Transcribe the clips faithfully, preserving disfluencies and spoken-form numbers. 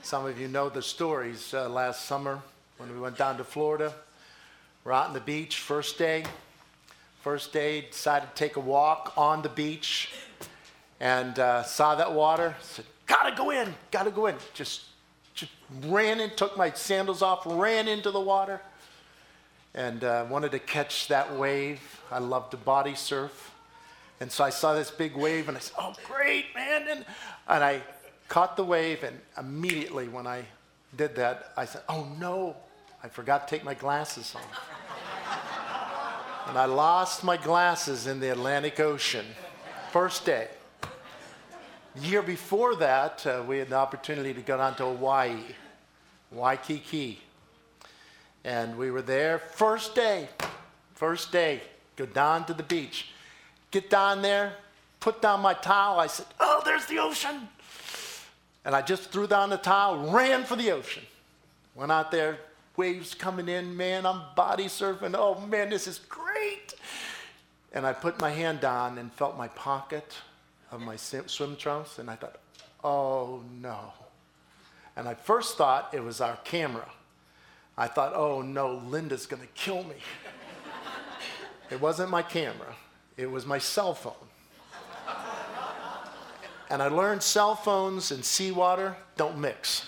Some of you know the stories. Uh, last summer when we went down to Florida, we're out on the beach, first day. First day, decided to take a walk on the beach and uh, saw that water. Said, gotta go in, gotta go in. Just, just ran in, took my sandals off, ran into the water and uh, wanted to catch that wave. I love to body surf. And so I saw this big wave and I said, oh, great, man. And, and I caught the wave, and immediately when I did that, I said, oh no, I forgot to take my glasses off. And I lost my glasses in the Atlantic Ocean, first day. The year before that, uh, we had the opportunity to go down to Hawaii, Waikiki. And we were there, first day, first day, go down to the beach. Get down there, put down my towel. I said, oh, there's the ocean. And I just threw down the towel, ran for the ocean. Went out there, waves coming in, man, I'm body surfing. Oh, man, this is great. And I put my hand down and felt my pocket of my swim trunks, and I thought, oh, no. And I first thought it was our camera. I thought, oh, no, Linda's going to kill me. It wasn't my camera. It was my cell phone. And I learned cell phones and seawater don't mix.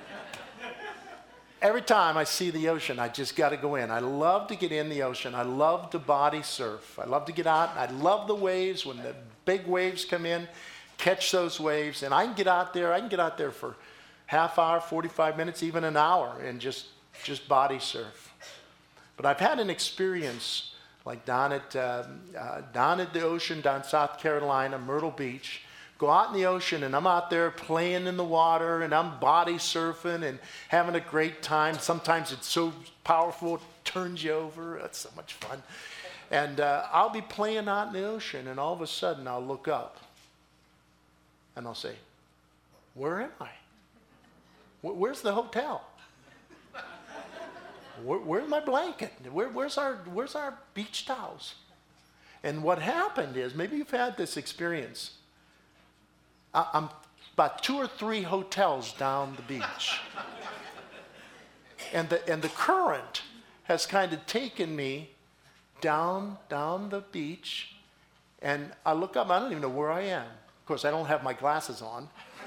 Every time I see the ocean, I just got to go in. I love to get in the ocean. I love to body surf. I love to get out. I love the waves when the big waves come in, catch those waves. And I can get out there. I can get out there for half hour, forty-five minutes, even an hour, and just, just body surf. But I've had an experience like down at, uh, uh, down at the ocean, down South Carolina, Myrtle Beach. Go out in the ocean, and I'm out there playing in the water, and I'm body surfing and having a great time. Sometimes it's so powerful, it turns you over. That's so much fun. And uh, I'll be playing out in the ocean, and all of a sudden I'll look up, and I'll say, where am I? Where's the hotel? Where, where's my blanket? Where, where's our, where's our beach towels? And what happened is, maybe you've had this experience. I'm about two or three hotels down the beach. And the, and the current has kind of taken me down, down the beach, and I look up, I don't even know where I am. Of course, I don't have my glasses on.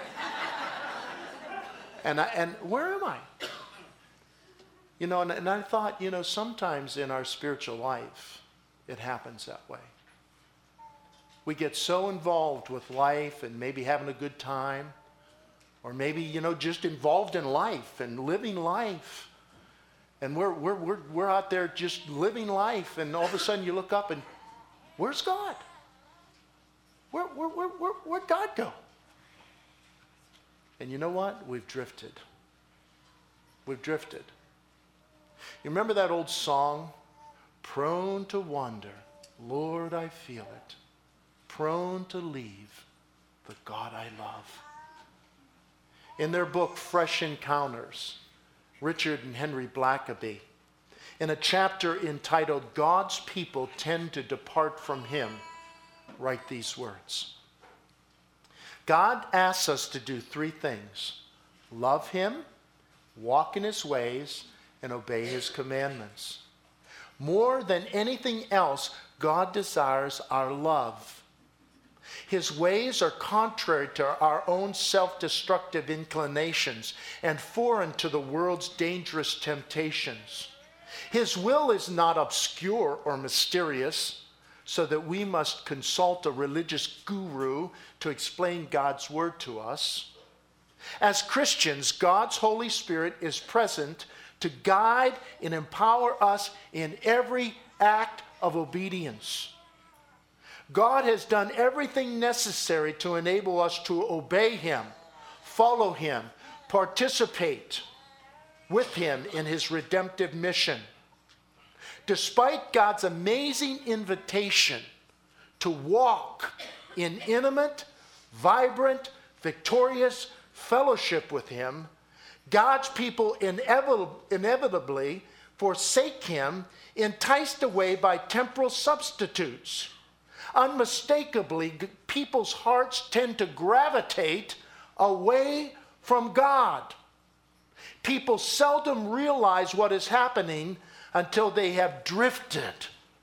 and, I, and where am I? You know, and, and I thought, you know, sometimes in our spiritual life, it happens that way. We get so involved with life and maybe having a good time, or maybe, you know, just involved in life and living life. And we're, we're, we're, we're out there just living life, and all of a sudden you look up and, where's God? Where, where, where, where, where'd God go? And you know what? We've drifted. We've drifted. You remember that old song, prone to wander, Lord, I feel it. Prone to leave the God I love. In their book, Fresh Encounters, Richard and Henry Blackaby, in a chapter entitled God's People Tend to Depart from Him, write these words. God asks us to do three things: love Him, walk in His ways, and obey His commandments. More than anything else, God desires our love. His ways are contrary to our own self-destructive inclinations and foreign to the world's dangerous temptations. His will is not obscure or mysterious, so that we must consult a religious guru to explain God's word to us. As Christians, God's Holy Spirit is present to guide and empower us in every act of obedience. God has done everything necessary to enable us to obey Him, follow Him, participate with Him in His redemptive mission. Despite God's amazing invitation to walk in intimate, vibrant, victorious fellowship with Him, God's people inevitably forsake Him, enticed away by temporal substitutes. Unmistakably, people's hearts tend to gravitate away from God People seldom realize what is happening until they have drifted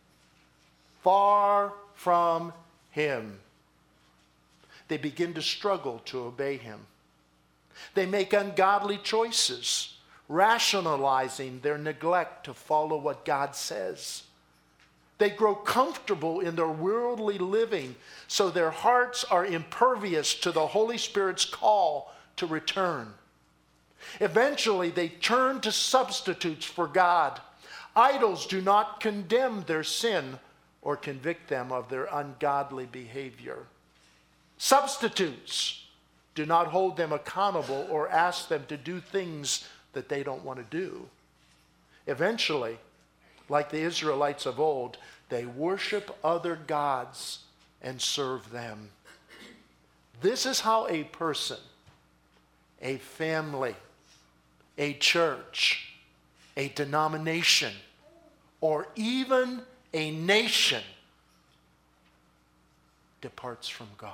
far from him. They begin to struggle to obey him. They make ungodly choices, rationalizing their neglect to follow what God says. They grow comfortable in their worldly living, so their hearts are impervious to the Holy Spirit's call to return. Eventually, they turn to substitutes for God. Idols do not condemn their sin or convict them of their ungodly behavior. Substitutes do not hold them accountable or ask them to do things that they don't want to do. Eventually, like the Israelites of old, they worship other gods and serve them. This is how a person, a family, a church, a denomination, or even a nation departs from God.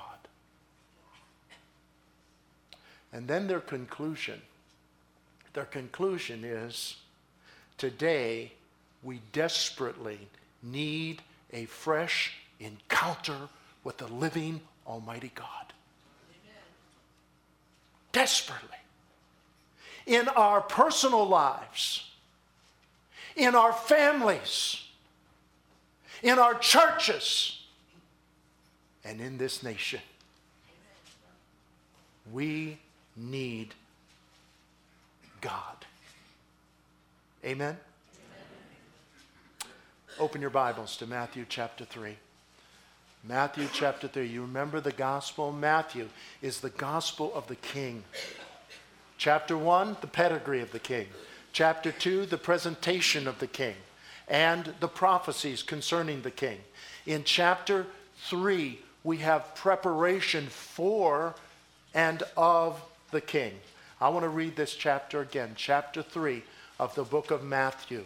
And then their conclusion, their conclusion is, today we desperately need a fresh encounter with the living Almighty God. Amen. Desperately. In our personal lives, in our families, in our churches, and in this nation. We need God. Amen? Amen? Open your Bibles to Matthew chapter three. Matthew chapter three. You remember the gospel? Matthew is the gospel of the King. Chapter one, the pedigree of the King. Chapter two, the presentation of the King and the prophecies concerning the King. In chapter three, we have preparation for and of the King. I want to read this chapter again, chapter three of the book of Matthew.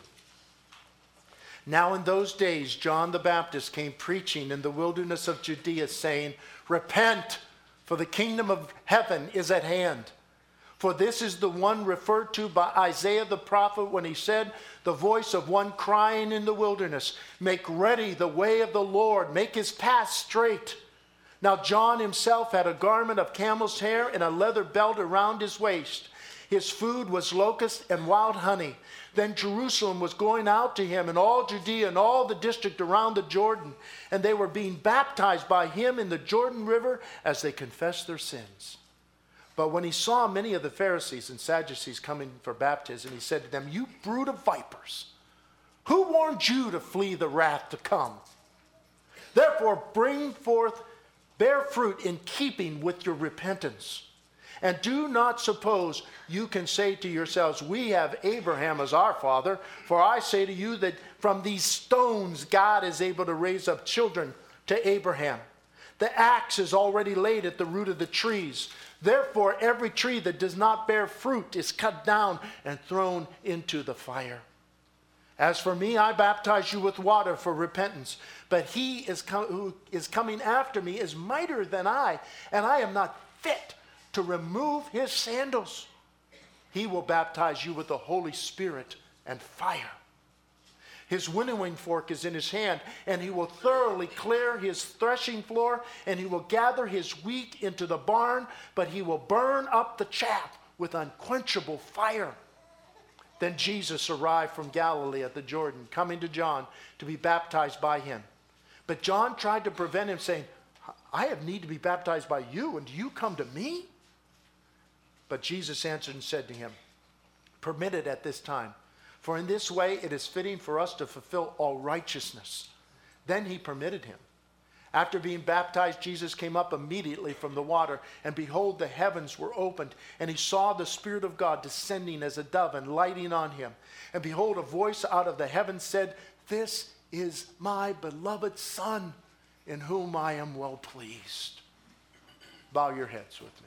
Now in those days, John the Baptist came preaching in the wilderness of Judea, saying, "Repent, for the kingdom of heaven is at hand." For this is the one referred to by Isaiah the prophet when he said, "The voice of one crying in the wilderness, make ready the way of the Lord, make his path straight." Now John himself had a garment of camel's hair and a leather belt around his waist. His food was locusts and wild honey. Then Jerusalem was going out to him, and all Judea and all the district around the Jordan, and they were being baptized by him in the Jordan River as they confessed their sins. But when he saw many of the Pharisees and Sadducees coming for baptism, he said to them, "You brood of vipers, who warned you to flee the wrath to come? Therefore bring forth, bear fruit in keeping with your repentance. And do not suppose you can say to yourselves, 'We have Abraham as our father.' For I say to you that from these stones God is able to raise up children to Abraham. The axe is already laid at the root of the trees. Therefore every tree that does not bear fruit is cut down and thrown into the fire. As for me, I baptize you with water for repentance. But he is com- who is coming after me is mightier than I, and I am not fit to remove his sandals. He will baptize you with the Holy Spirit and fire. His winnowing fork is in his hand, and he will thoroughly clear his threshing floor, and he will gather his wheat into the barn, but he will burn up the chaff with unquenchable fire." Then Jesus arrived from Galilee at the Jordan, coming to John to be baptized by him. But John tried to prevent him, saying, "I have need to be baptized by you, and do you come to me?" But Jesus answered and said to him, "Permit it at this time, for in this way it is fitting for us to fulfill all righteousness." Then he permitted him. After being baptized, Jesus came up immediately from the water, and behold, the heavens were opened, and he saw the Spirit of God descending as a dove and lighting on him. And behold, a voice out of the heavens said, "This is my beloved Son, in whom I am well pleased." Bow your heads with me.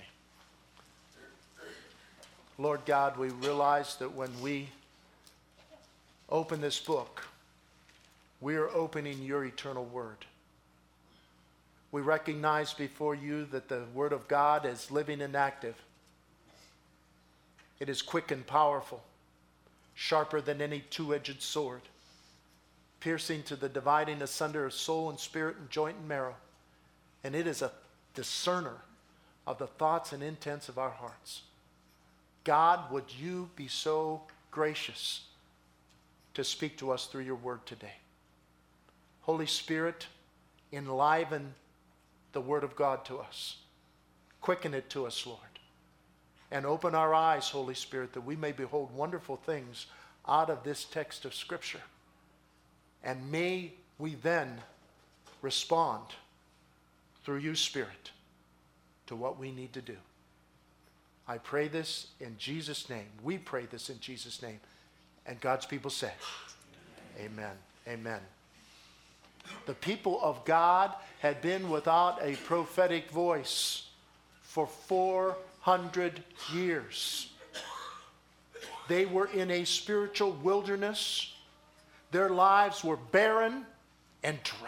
Lord God, we realize that when we open this book, we are opening your eternal word. We recognize before you that the word of God is living and active. It is quick and powerful, sharper than any two-edged sword, piercing to the dividing asunder of soul and spirit and joint and marrow. And it is a discerner of the thoughts and intents of our hearts. God, would you be so gracious to speak to us through your word today? Holy Spirit, enliven the word of God to us. Quicken it to us, Lord. And open our eyes, Holy Spirit, that we may behold wonderful things out of this text of Scripture. And may we then respond through you, Spirit, to what we need to do. I pray this in Jesus' name. We pray this in Jesus' name. And God's people say, amen. Amen. The people of God had been without a prophetic voice for four hundred years. They were in a spiritual wilderness. Their lives were barren and dry.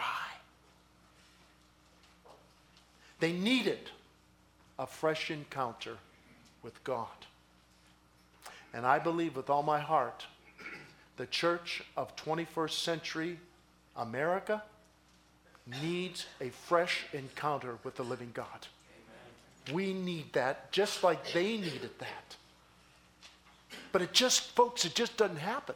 They needed a fresh encounter with God. And I believe with all my heart, the church of twenty-first century America needs a fresh encounter with the living God. Amen. We need that just like they needed that. But it just, folks, it just doesn't happen.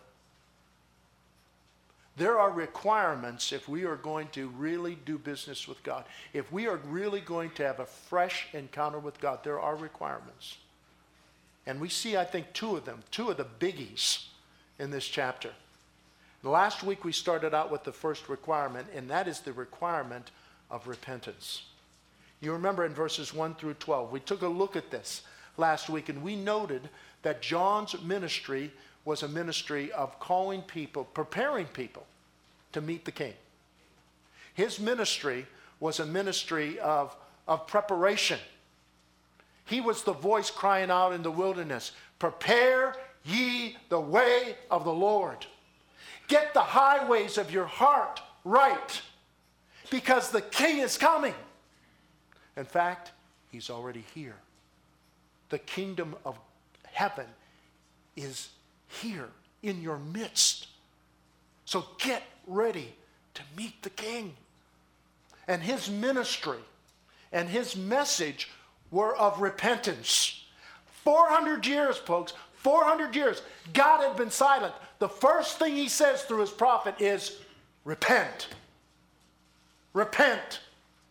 There are requirements if we are going to really do business with God. If we are really going to have a fresh encounter with God, there are requirements. And we see, I think, two of them, two of the biggies in this chapter. Last week we started out with the first requirement, and that is the requirement of repentance. You remember in verses one through twelve, we took a look at this last week, and we noted that John's ministry was a ministry of calling people, preparing people to meet the King. His ministry was a ministry of, of preparation. He was the voice crying out in the wilderness, "Prepare ye the way of the Lord. Get the highways of your heart right, because the King is coming." In fact, he's already here. The kingdom of heaven is here in your midst. So get ready to meet the King. And his ministry and his message were of repentance. four hundred years, folks, four hundred years, God had been silent. The first thing he says through his prophet is, repent. Repent.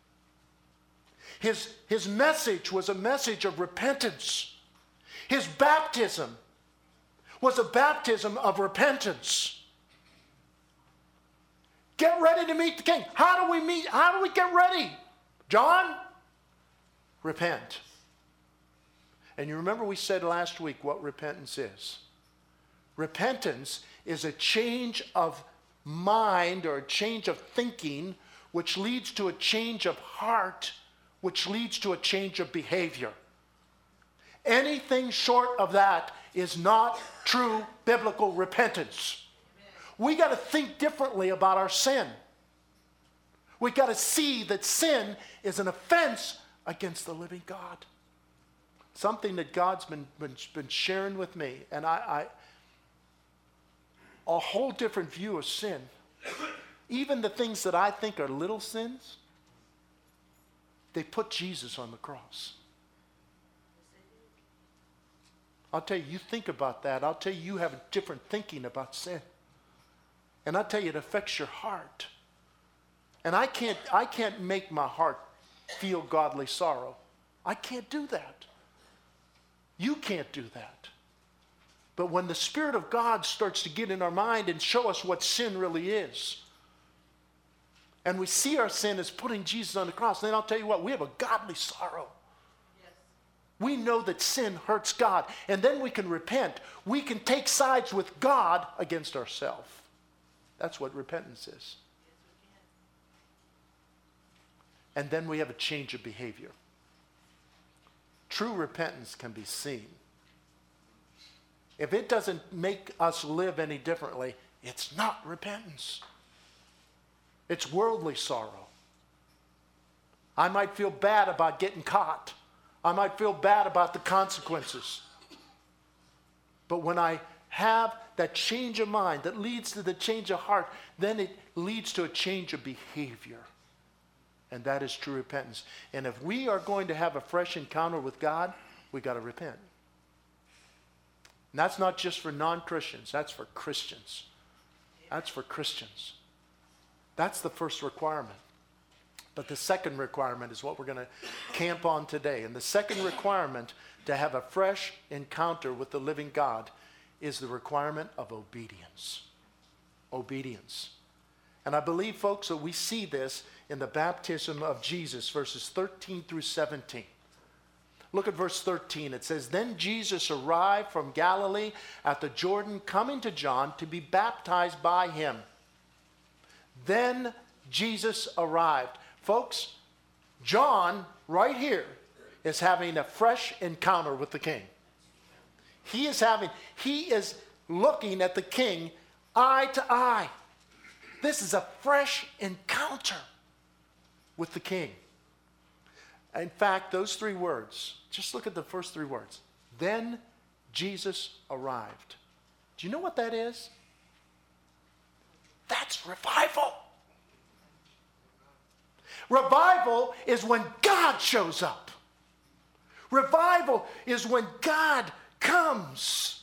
His, his message was a message of repentance. His baptism was a baptism of repentance. Get ready to meet the King. How do we meet? How do we get ready? John, repent. And you remember we said last week what repentance is. Repentance is a change of mind or a change of thinking, which leads to a change of heart, which leads to a change of behavior. Anything short of that is not true biblical repentance. We got to think differently about our sin. We got to see that sin is an offense against the living God. Something that God's been, been, been sharing with me, and I, I a whole different view of sin. Even the things that I think are little sins, they put Jesus on the cross. I'll tell you, you think about that. I'll tell you, you have a different thinking about sin. And I'll tell you, it affects your heart. And I can't, I can't make my heart feel godly sorrow. I can't do that. You can't do that. But when the Spirit of God starts to get in our mind and show us what sin really is, and we see our sin as putting Jesus on the cross, then I'll tell you what, we have a godly sorrow. Yes. We know that sin hurts God, and then we can repent. We can take sides with God against ourselves. That's what repentance is. Yes, we can. And then we have a change of behavior. True repentance can be seen. If it doesn't make us live any differently, it's not repentance. It's worldly sorrow. I might feel bad about getting caught. I might feel bad about the consequences. But when I have that change of mind that leads to the change of heart, then it leads to a change of behavior. And that is true repentance. And if we are going to have a fresh encounter with God, we got to repent. And that's not just for non-Christians. That's for Christians. That's for Christians. That's the first requirement. But the second requirement is what we're going to camp on today. And the second requirement to have a fresh encounter with the living God is the requirement of obedience. Obedience. And I believe, folks, that we see this in the baptism of Jesus, verses thirteen through seventeen. Look at verse thirteen. It says, "Then Jesus arrived from Galilee at the Jordan, coming to John to be baptized by him." Then Jesus arrived. Folks, John, right here, is having a fresh encounter with the King. He is having, he is looking at the King eye to eye. This is a fresh encounter with the King. In fact, those three words, just look at the first three words. Then Jesus arrived. Do you know what that is? That's revival. Revival is when God shows up. Revival is when God comes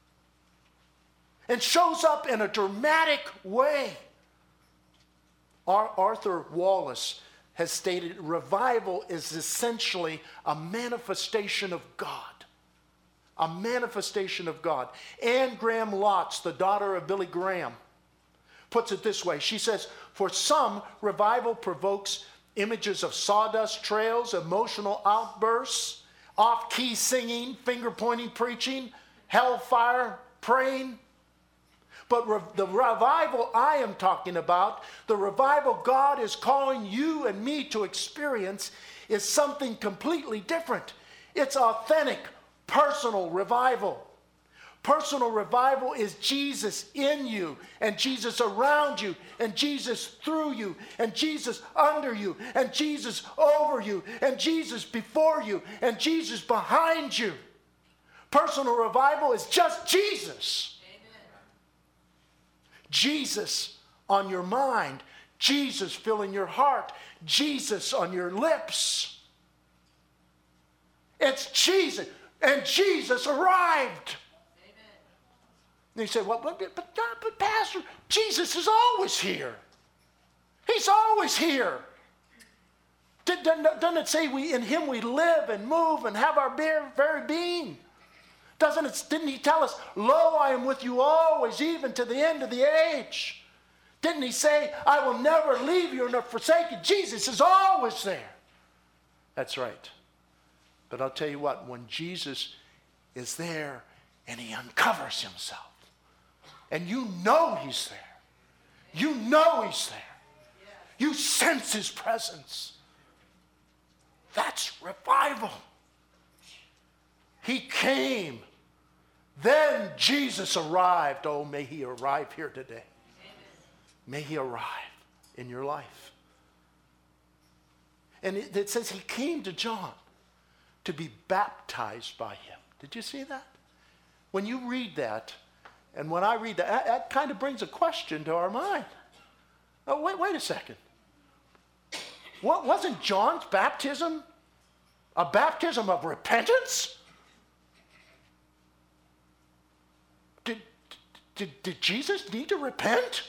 and shows up in a dramatic way. Arthur Wallace has stated revival is essentially a manifestation of God. A manifestation of God. Anne Graham Lotz, the daughter of Billy Graham, puts it this way. She says, "For some, revival provokes images of sawdust trails, emotional outbursts, off-key singing, finger-pointing preaching, hellfire praying. But re- the revival I am talking about, the revival God is calling you and me to experience, is something completely different. It's authentic, personal revival. Personal revival is Jesus in you, and Jesus around you, and Jesus through you, and Jesus under you, and Jesus over you, and Jesus before you, and Jesus behind you. Personal revival is just Jesus. Jesus on your mind, Jesus filling your heart, Jesus on your lips. It's Jesus, and Jesus arrived. Amen. And you say, well, but, but, but Pastor, Jesus is always here. He's always here. Doesn't it say we in him we live and move and have our very being? Doesn't it, didn't he tell us, lo, I am with you always, even to the end of the age? Didn't he say, I will never leave you nor forsake you? Jesus is always there. That's right. But I'll tell you what, when Jesus is there and he uncovers himself, and you know he's there, you know he's there, you sense his presence, that's revival. He came. Then Jesus arrived. Oh, may he arrive here today. Amen. May he arrive in your life. And it, it says he came to John to be baptized by him. Did you see that? When you read that, and when I read that, that, that kind of brings a question to our mind. Oh, wait, wait a second. What, wasn't John's baptism a baptism of repentance? Did, did Jesus need to repent?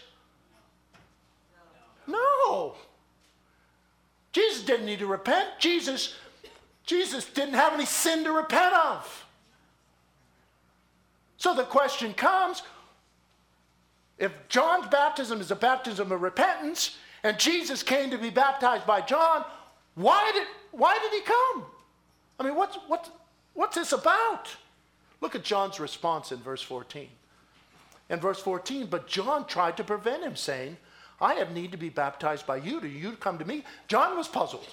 No. no. Jesus didn't need to repent. Jesus, Jesus didn't have any sin to repent of. So the question comes, if John's baptism is a baptism of repentance, and Jesus came to be baptized by John, why did, why did he come? I mean, what's, what's, what's this about? Look at John's response in verse fourteen. In verse fourteen, but John tried to prevent him, saying, I have need to be baptized by you. Do you come to me? John was puzzled.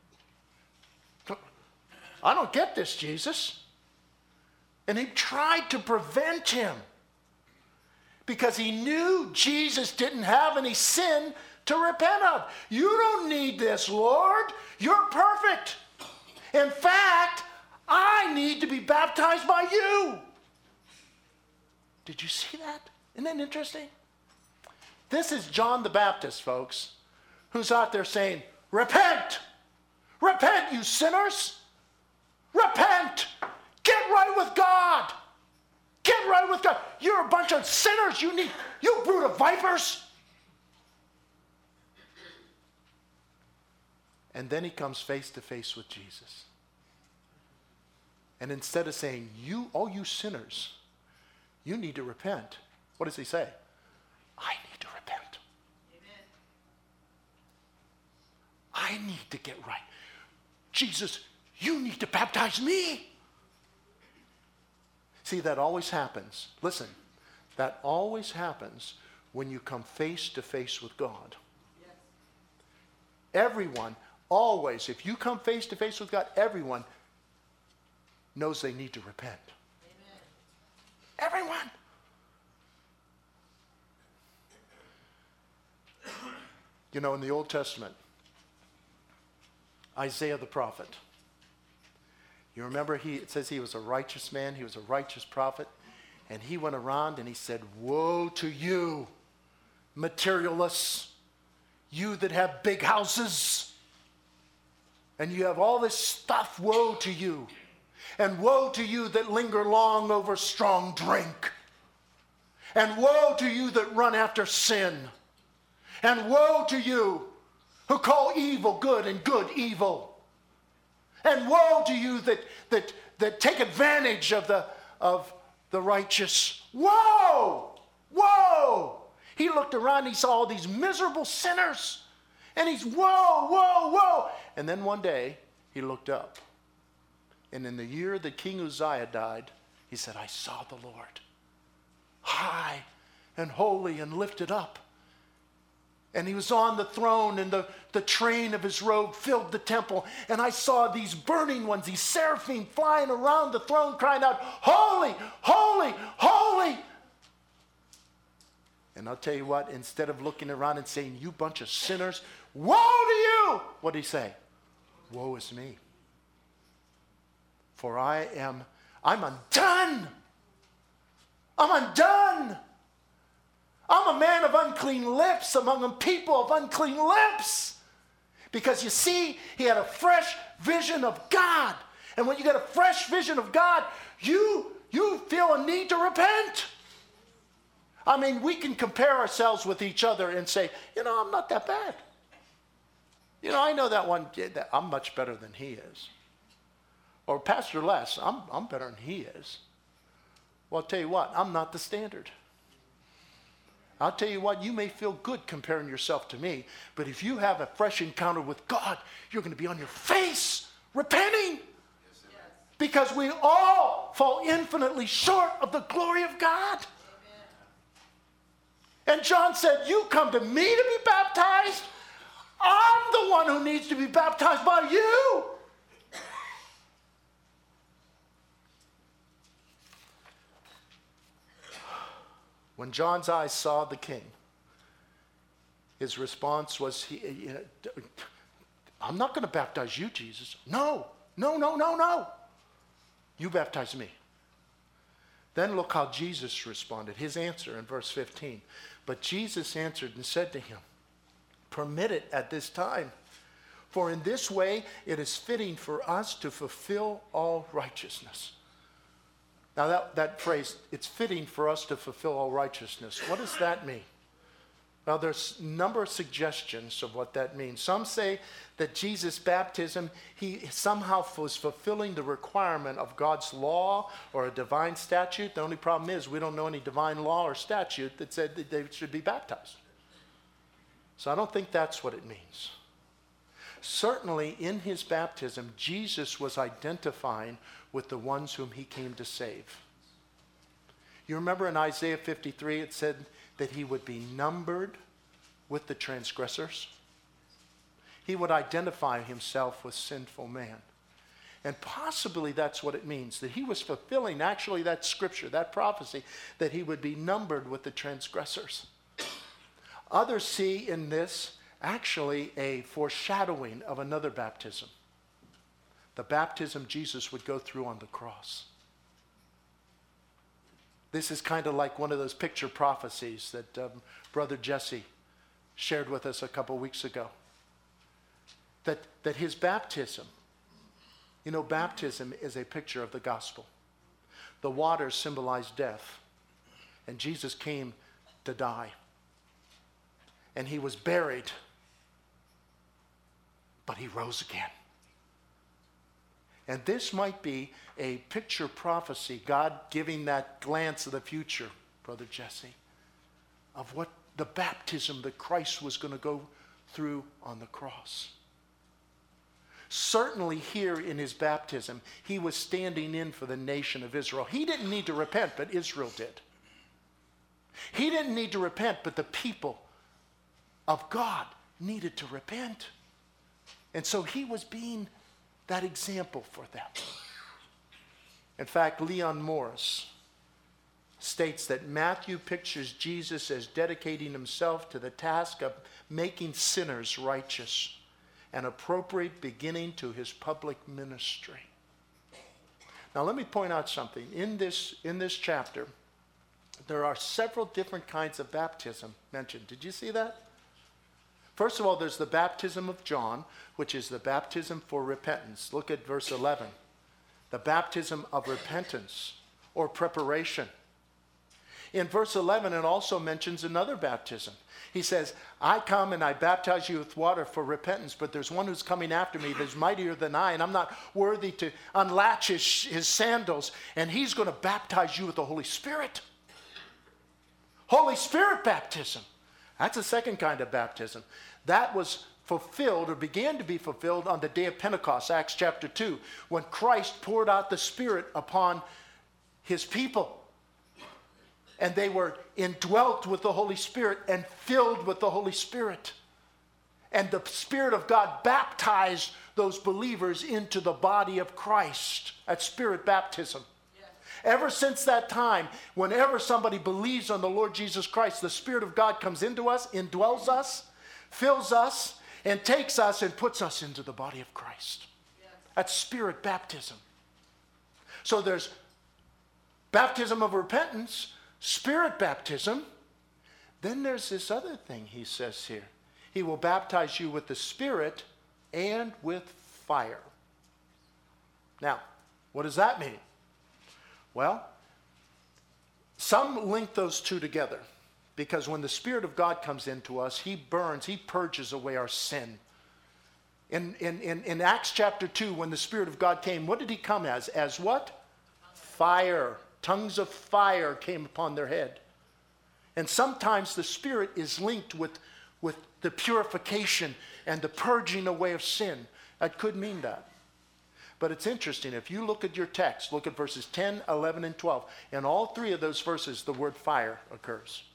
I don't get this, Jesus. And he tried to prevent him because he knew Jesus didn't have any sin to repent of. You don't need this, Lord. You're perfect. In fact, I need to be baptized by you. Did you see that? Isn't that interesting? This is John the Baptist, folks, who's out there saying, repent! Repent, you sinners! Repent! Get right with God! Get right with God! You're a bunch of sinners! You need, you brood of vipers! And then he comes face to face with Jesus. And instead of saying, you, all you sinners, you need to repent, what does he say? I need to repent. Amen. I need to get right. Jesus, you need to baptize me. See, that always happens. Listen, that always happens when you come face to face with God. Yes. Everyone, always, if you come face to face with God, everyone knows they need to repent. Amen. Everyone. You know, in the Old Testament, Isaiah the prophet, you remember he, it says he was a righteous man, he was a righteous prophet, and he went around and he said, woe to you, materialists, you that have big houses, and you have all this stuff, woe to you. And woe to you that linger long over strong drink. And woe to you that run after sin. And woe to you who call evil good and good evil. And woe to you that, that, that take advantage of the, of the righteous. Woe! Woe! He looked around, he saw all these miserable sinners. And he's, whoa, whoa, whoa. And then one day, he looked up. And in the year that King Uzziah died, he said, I saw the Lord, high and holy and lifted up. And he was on the throne, and the, the train of his robe filled the temple. And I saw these burning ones, these seraphim flying around the throne, crying out, holy, holy, holy. And I'll tell you what, instead of looking around and saying, you bunch of sinners, woe to you, what did he say? Woe is me. For I am, I'm undone. I'm undone. I'm a man of unclean lips among a people of unclean lips. Because you see, he had a fresh vision of God. And when you get a fresh vision of God, you, you feel a need to repent. I mean, we can compare ourselves with each other and say, you know, I'm not that bad. You know, I know that one kid, that I'm much better than he is. Or Pastor Les, I'm, I'm better than he is. Well, I'll tell you what, I'm not the standard. I'll tell you what, you may feel good comparing yourself to me, but if you have a fresh encounter with God, you're going to be on your face repenting. Yes, because we all fall infinitely short of the glory of God. Amen. And John said, you come to me to be baptized? I'm the one who needs to be baptized by you. When John's eyes saw the king, his response was, he, you know, I'm not going to baptize you, Jesus. No, no, no, no, no. You baptize me. Then look how Jesus responded. His answer in verse fifteen. But Jesus answered and said to him, permit it at this time. For in this way it is fitting for us to fulfill all righteousness. Now that, that phrase, it's fitting for us to fulfill all righteousness. What does that mean? Well, there's a number of suggestions of what that means. Some say that Jesus' baptism, he somehow was fulfilling the requirement of God's law or a divine statute. The only problem is we don't know any divine law or statute that said that they should be baptized. So I don't think that's what it means. Certainly in his baptism, Jesus was identifying with the ones whom he came to save. You remember in Isaiah fifty-three, it said that he would be numbered with the transgressors. He would identify himself with sinful man. And possibly that's what it means, that he was fulfilling actually that scripture, that prophecy, that he would be numbered with the transgressors. Others see in this actually a foreshadowing of another baptism. The baptism Jesus would go through on the cross. This is kind of like one of those picture prophecies that um, Brother Jesse shared with us a couple weeks ago. That, that his baptism, you know, baptism is a picture of the gospel. The waters symbolize death. And Jesus came to die. And he was buried. But he rose again. And this might be a picture prophecy, God giving that glance of the future, Brother Jesse, of what the baptism that Christ was going to go through on the cross. Certainly here in his baptism, he was standing in for the nation of Israel. He didn't need to repent, but Israel did. He didn't need to repent, but the people of God needed to repent. And so he was being that example for them. In fact, Leon Morris states that Matthew pictures Jesus as dedicating himself to the task of making sinners righteous, an appropriate beginning to his public ministry. Now let me point out something. In this, in this chapter, there are several different kinds of baptism mentioned. Did you see that? First of all, there's the baptism of John, which is the baptism for repentance. Look at verse eleven. The baptism of repentance or preparation. In verse eleven, it also mentions another baptism. He says, I come and I baptize you with water for repentance, but there's one who's coming after me that's mightier than I, and I'm not worthy to unlatch his, his sandals, and he's going to baptize you with the Holy Spirit. Holy Spirit baptism. That's a second kind of baptism. That was fulfilled or began to be fulfilled on the day of Pentecost, Acts chapter two, when Christ poured out the Spirit upon his people. And they were indwelt with the Holy Spirit and filled with the Holy Spirit. And the Spirit of God baptized those believers into the body of Christ. That's Spirit baptism. Ever since that time, whenever somebody believes on the Lord Jesus Christ, the Spirit of God comes into us, indwells us, fills us, and takes us and puts us into the body of Christ. Yes. That's Spirit baptism. So there's baptism of repentance, Spirit baptism. Then there's this other thing he says here. He will baptize you with the Spirit and with fire. Now, what does that mean? Well, some link those two together because when the Spirit of God comes into us, he burns, he purges away our sin. In, in, in, in Acts chapter two, when the Spirit of God came, what did he come as? As what? Fire. Tongues of fire came upon their head. And sometimes the Spirit is linked with, with the purification and the purging away of sin. That could mean that. But it's interesting, if you look at your text, look at verses ten, eleven, and twelve. In all three of those verses, the word fire occurs.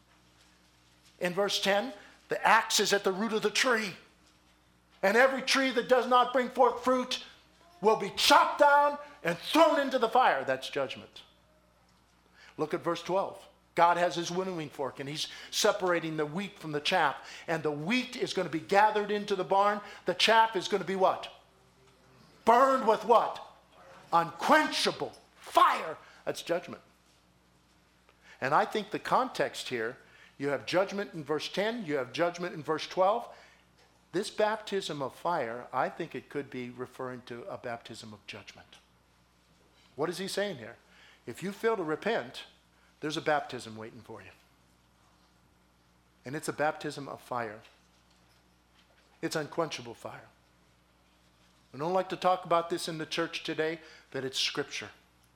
In verse ten, the axe is at the root of the tree. And every tree that does not bring forth fruit will be chopped down and thrown into the fire. That's judgment. Look at verse twelve. God has his winnowing fork, and he's separating the wheat from the chaff. And the wheat is going to be gathered into the barn. The chaff is going to be what? Burned with what? Unquenchable fire. That's judgment. And I think the context here, you have judgment in verse ten, you have judgment in verse twelve. This baptism of fire, I think it could be referring to a baptism of judgment. What is he saying here? If you fail to repent, there's a baptism waiting for you. And it's a baptism of fire. It's unquenchable fire. We don't like to talk about this in the church today, but it's Scripture.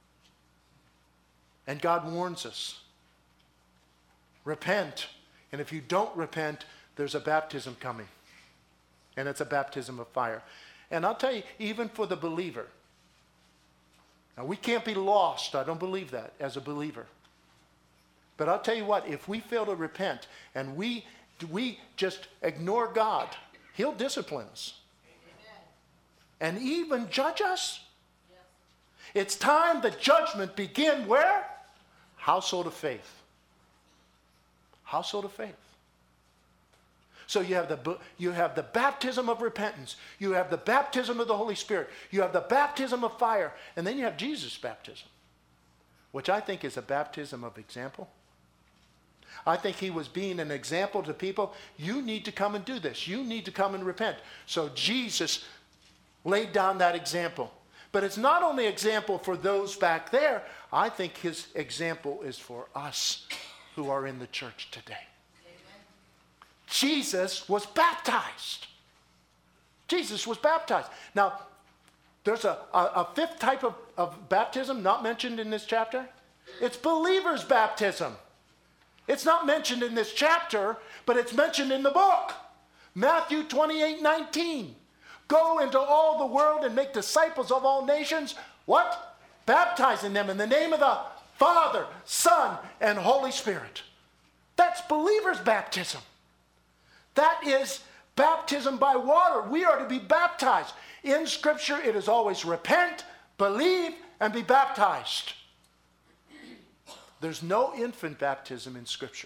And God warns us. Repent. And if you don't repent, there's a baptism coming. And it's a baptism of fire. And I'll tell you, even for the believer. Now, we can't be lost. I don't believe that as a believer. But I'll tell you what, if we fail to repent and we, we just ignore God, he'll discipline us. And even judge us. Yes. It's time the judgment begin where? Household of faith. Household of faith. So you have the you have the baptism of repentance. You have the baptism of the Holy Spirit. You have the baptism of fire. And then you have Jesus' baptism. which I think is a baptism of example. I think he was being an example to people. You need to come and do this. You need to come and repent. So Jesus laid down that example. But it's not only example for those back there. I think his example is for us who are in the church today. Amen. Jesus was baptized. Jesus was baptized. Now, there's a, a, a fifth type of, of baptism not mentioned in this chapter. It's believers' baptism. It's not mentioned in this chapter, but it's mentioned in the book. Matthew twenty-eight nineteen. Go into all the world and make disciples of all nations. What? Baptizing them in the name of the Father, Son, and Holy Spirit. That's believers' baptism. That is baptism by water. We are to be baptized. In Scripture, it is always repent, believe, and be baptized. There's no infant baptism in Scripture.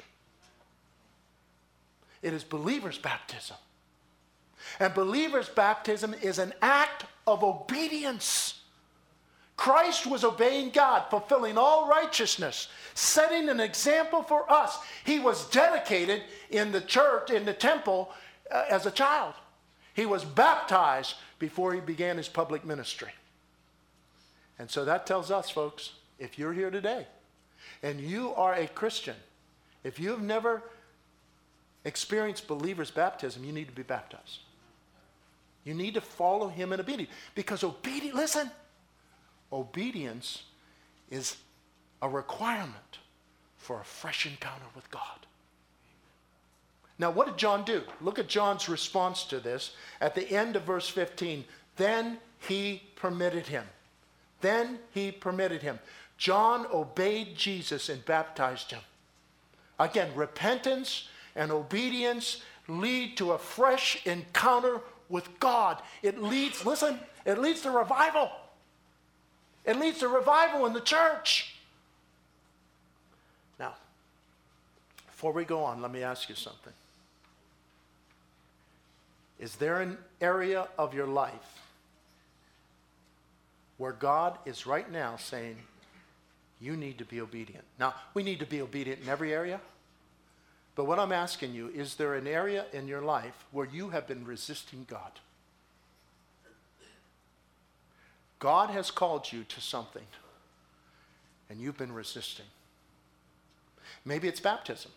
It is believers' baptism. And believers' baptism is an act of obedience. Christ was obeying God, fulfilling all righteousness, setting an example for us. He was dedicated in the church, in the temple, uh, as a child. He was baptized before he began his public ministry. And so that tells us, folks, if you're here today and you are a Christian, if you've never experienced believers' baptism, you need to be baptized. You need to follow him in obedience. Because obedience, listen, obedience is a requirement for a fresh encounter with God. Now, what did John do? Look at John's response to this at the end of verse fifteen. Then he permitted him. Then he permitted him. John obeyed Jesus and baptized him. Again, repentance and obedience lead to a fresh encounter with God. It leads, listen, it leads to revival. It leads to revival in the church. Now, before we go on, let me ask you something. Is there an area of your life where God is right now saying, you need to be obedient? Now, we need to be obedient in every area. But what I'm asking you, is there an area in your life where you have been resisting God? God has called you to something, and you've been resisting. Maybe it's baptism.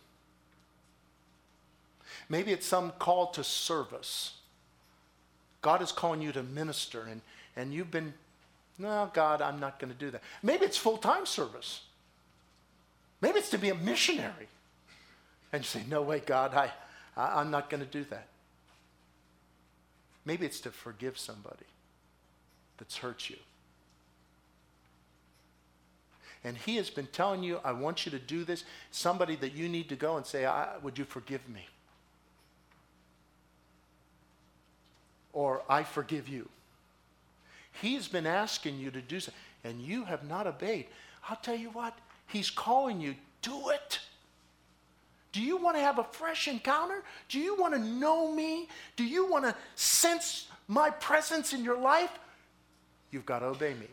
Maybe it's some call to service. God is calling you to minister, and, and you've been, no, God, I'm not going to do that. Maybe it's full-time service. Maybe it's to be a missionary. And you say, no way, God, I, I, I'm not going to do that. Maybe it's to forgive somebody that's hurt you. And he has been telling you, I want you to do this. Somebody that you need to go and say, I, would you forgive me? Or I forgive you. He's been asking you to do something, and you have not obeyed. I'll tell you what, he's calling you, do it. Do you want to have a fresh encounter? Do you want to know me? Do you want to sense my presence in your life? You've got to obey me.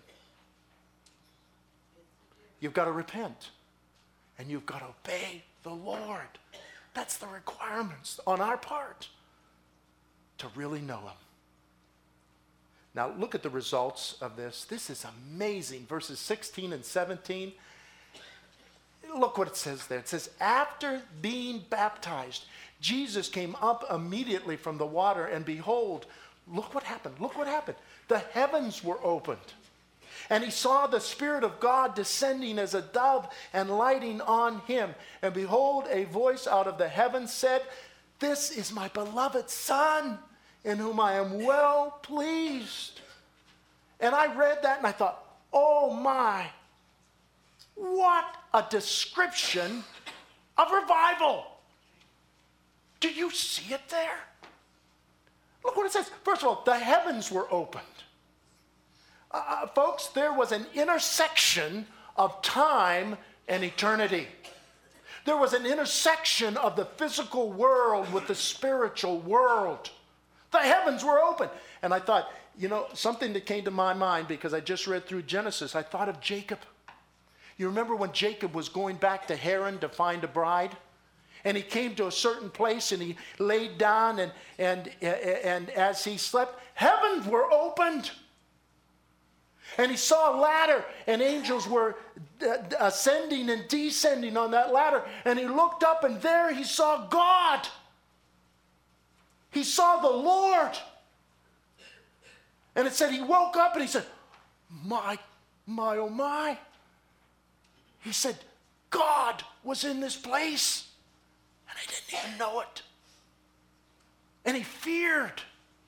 You've got to repent. And you've got to obey the Lord. That's the requirements on our part to really know him. Now look at the results of this. This is amazing. Verses sixteen and seventeen. Look what it says there. It says, after being baptized, Jesus came up immediately from the water, and behold, look what happened. Look what happened. The heavens were opened, and he saw the Spirit of God descending as a dove and lighting on him. And behold, a voice out of the heavens said, this is my beloved Son, in whom I am well pleased. And I read that and I thought, oh my, what a description of revival. Do you see it there? Look what it says. First of all, the heavens were opened. Uh, folks, there was an intersection of time and eternity. There was an intersection of the physical world with the spiritual world. The heavens were open. And I thought, you know, something that came to my mind because I just read through Genesis, I thought of Jacob. You remember when Jacob was going back to Haran to find a bride? And he came to a certain place and he laid down, and, and, and as he slept, heavens were opened. And he saw a ladder, and angels were ascending and descending on that ladder. And he looked up, and there he saw God. He saw the Lord. And it said he woke up and he said, my, my, oh my. He said, God was in this place. And I didn't even know it. And he feared.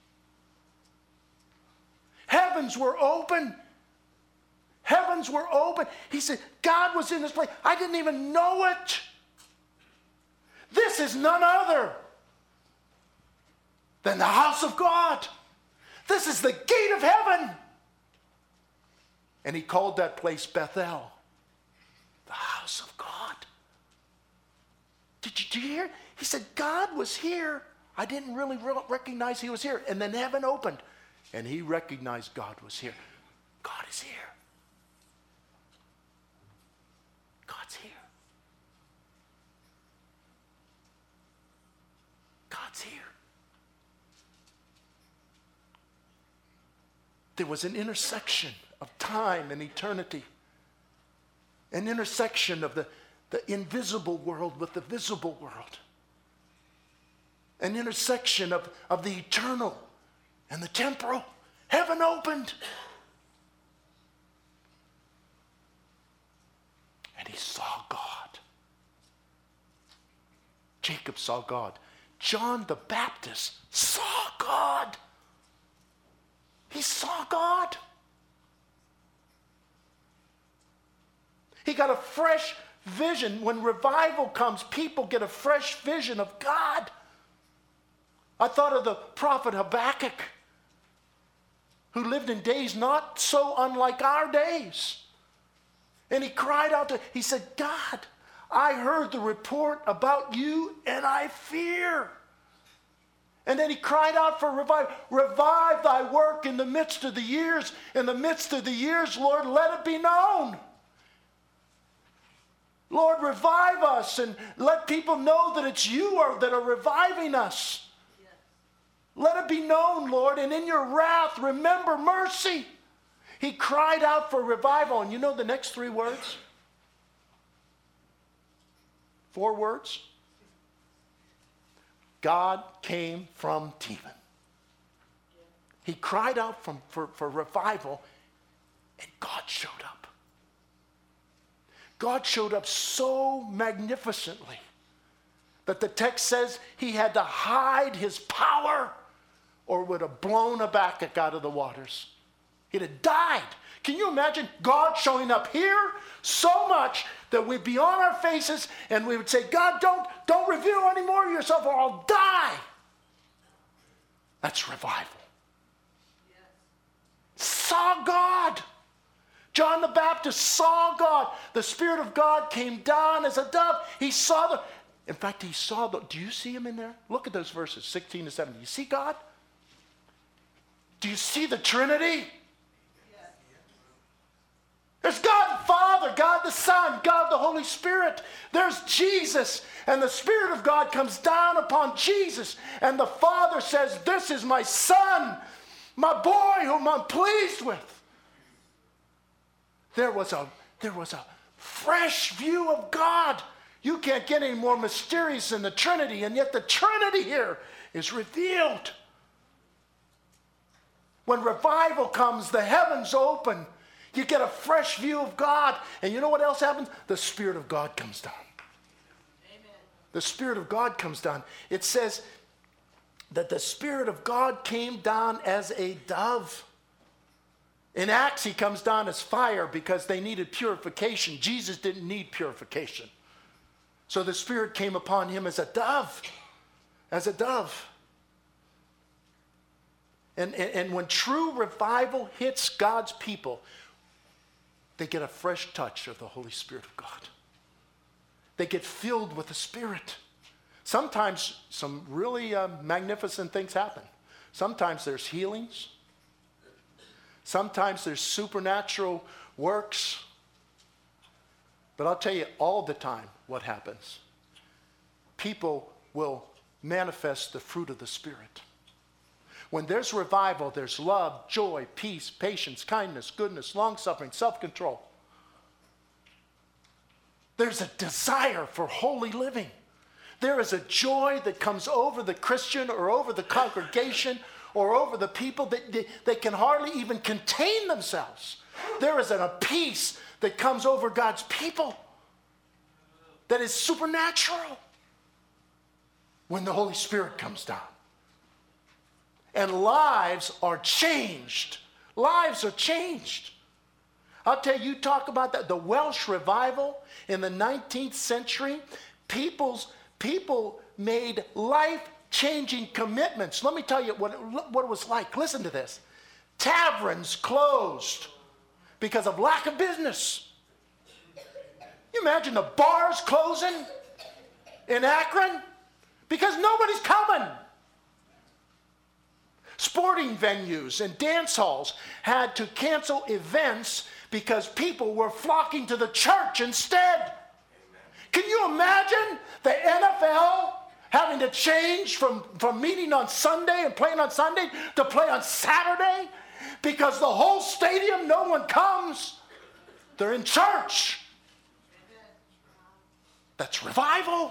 Heavens were open. Heavens were open. He said, God was in this place. I didn't even know it. This is none other than the house of God. This is the gate of heaven. And he called that place Bethel, the house of God. Did you, did you hear? He said, God was here. I didn't really re- recognize he was here. And then heaven opened, and he recognized God was here. God is here. God's here. God's here. There was an intersection of time and eternity. An intersection of the, the invisible world with the visible world. An intersection of, of the eternal and the temporal. Heaven opened. And he saw God. Jacob saw God. John the Baptist saw God. He saw God. He got a fresh vision. When revival comes, people get a fresh vision of God. I thought of the prophet Habakkuk, who lived in days not so unlike our days. And he cried out to, he said, God, I heard the report about you and I fear. And then he cried out for revival. Revive thy work in the midst of the years. In the midst of the years, Lord, let it be known. Lord, revive us and let people know that it's you are, that are reviving us. Yes. Let it be known, Lord, and in your wrath, remember mercy. He cried out for revival. And you know the next three words? Four words. God came from Teman. He cried out from, for, for revival, and God showed up. God showed up so magnificently that the text says he had to hide his power or would have blown Habakkuk out of the waters. He'd have died. Can you imagine God showing up here so much that we'd be on our faces and we would say, God, don't, don't reveal any more of yourself or I'll die. That's revival. Yes. Saw God. John the Baptist saw God. The Spirit of God came down as a dove. He saw the, in fact, he saw the, do you see him in there? Look at those verses, sixteen to seventeen. You see God? Do you see the Trinity? There's God the Father, God the Son, God the Holy Spirit. There's Jesus. And the Spirit of God comes down upon Jesus. And the Father says, this is my Son, my boy whom I'm pleased with. There was a, there was a fresh view of God. You can't get any more mysterious than the Trinity. And yet the Trinity here is revealed. When revival comes, the heavens open. You get a fresh view of God. And you know what else happens? The Spirit of God comes down. Amen. The Spirit of God comes down. It says that the Spirit of God came down as a dove. In Acts, he comes down as fire because they needed purification. Jesus didn't need purification. So the Spirit came upon him as a dove. As a dove. And, and, and when true revival hits God's people, they get a fresh touch of the Holy Spirit of God. They get filled with the Spirit. Sometimes some really uh, magnificent things happen. Sometimes there's healings. Sometimes there's supernatural works. But I'll tell you all the time what happens. People will manifest the fruit of the Spirit. When there's revival, there's love, joy, peace, patience, kindness, goodness, long-suffering, self-control. There's a desire for holy living. There is a joy that comes over the Christian or over the congregation or over the people that they, they can hardly even contain themselves. There is a peace that comes over God's people that is supernatural when the Holy Spirit comes down. And lives are changed. Lives are changed. I'll tell you, you talk about that, the Welsh revival in the nineteenth century, people's, people made life-changing commitments. Let me tell you what it, what it was like. Listen to this. Taverns closed because of lack of business. You imagine the bars closing in Akron because nobody's coming. Sporting venues and dance halls had to cancel events because people were flocking to the church instead. Can you imagine the N F L having to change from, from meeting on Sunday and playing on Sunday to play on Saturday because the whole stadium, no one comes? They're in church. That's revival.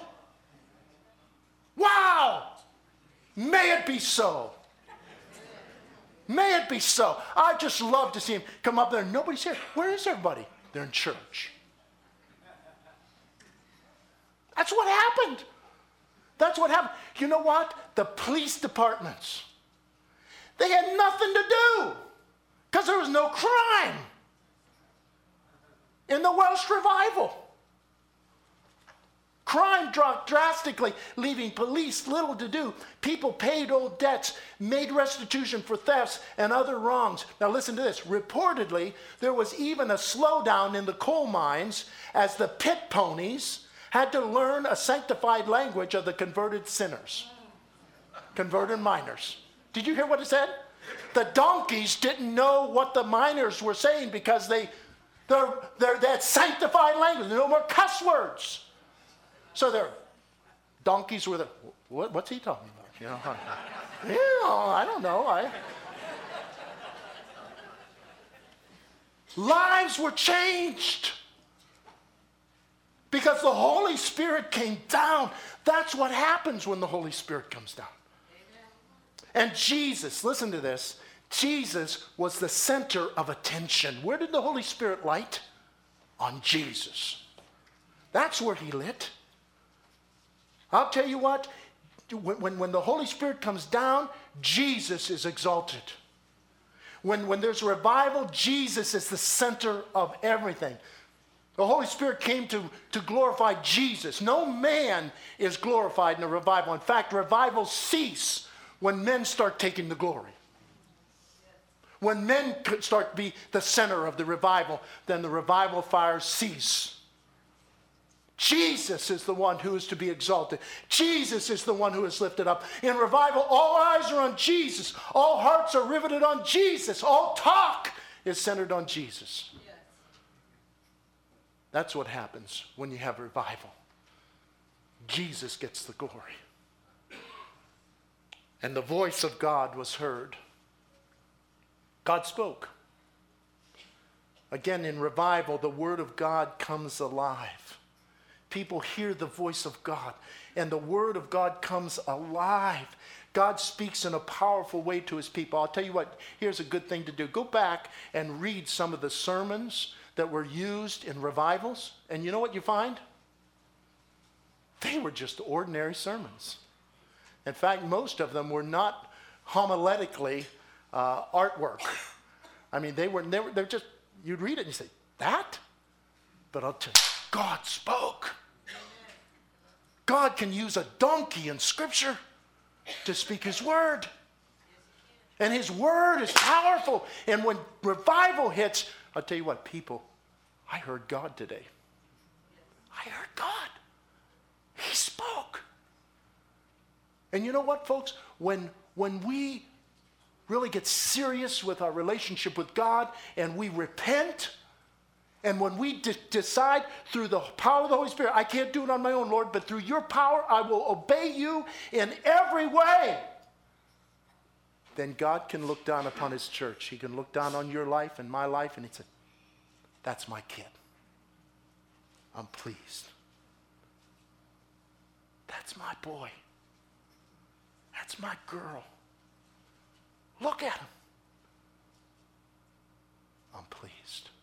Wow! May it be so. May it be so. I just love to see him come up there. Nobody's here. Where is everybody? They're in church. That's what happened. That's what happened. You know what? The police departments, they had nothing to do because there was no crime in the Welsh revival. Crime dropped drastically, leaving police little to do. People paid old debts, made restitution for thefts and other wrongs. Now listen to this. Reportedly, there was even a slowdown in the coal mines as the pit ponies had to learn a sanctified language of the converted sinners, converted miners. Did you hear what it said? The donkeys didn't know what the miners were saying because they, they're, they're, they had sanctified language. No more cuss words. So their donkeys were the, what, what's he talking about? You know, yeah, I don't know. I... Lives were changed because the Holy Spirit came down. That's what happens when the Holy Spirit comes down. Amen. And Jesus, listen to this, Jesus was the center of attention. Where did the Holy Spirit light? On Jesus. That's where he lit. I'll tell you what, when, when, when the Holy Spirit comes down, Jesus is exalted. When, when there's revival, Jesus is the center of everything. The Holy Spirit came to, to glorify Jesus. No man is glorified in a revival. In fact, revivals cease when men start taking the glory. When men start to be the center of the revival, then the revival fires cease. Jesus is the one who is to be exalted. Jesus is the one who is lifted up. In revival, all eyes are on Jesus. All hearts are riveted on Jesus. All talk is centered on Jesus. Yes. That's what happens when you have revival. Jesus gets the glory. And the voice of God was heard. God spoke. Again, in revival, the word of God comes alive. People hear the voice of God, and the word of God comes alive. God speaks in a powerful way to his people. I'll tell you what, here's a good thing to do. Go back and read some of the sermons that were used in revivals, and you know what you find? They were just ordinary sermons. In fact, most of them were not homiletically uh, artwork. I mean, they were, they were, they're just, you'd read it and you say, that? But I'll tell you, God spoke. God can use a donkey in Scripture to speak his word. And his word is powerful. And when revival hits, I'll tell you what, people, I heard God today. I heard God. He spoke. And you know what, folks? When, when we really get serious with our relationship with God and we repent And when we de- decide through the power of the Holy Spirit, I can't do it on my own, Lord, but through your power, I will obey you in every way, then God can look down upon his church. He can look down on your life and my life, and he said, that's my kid. I'm pleased. That's my boy. That's my girl. Look at him. I'm pleased.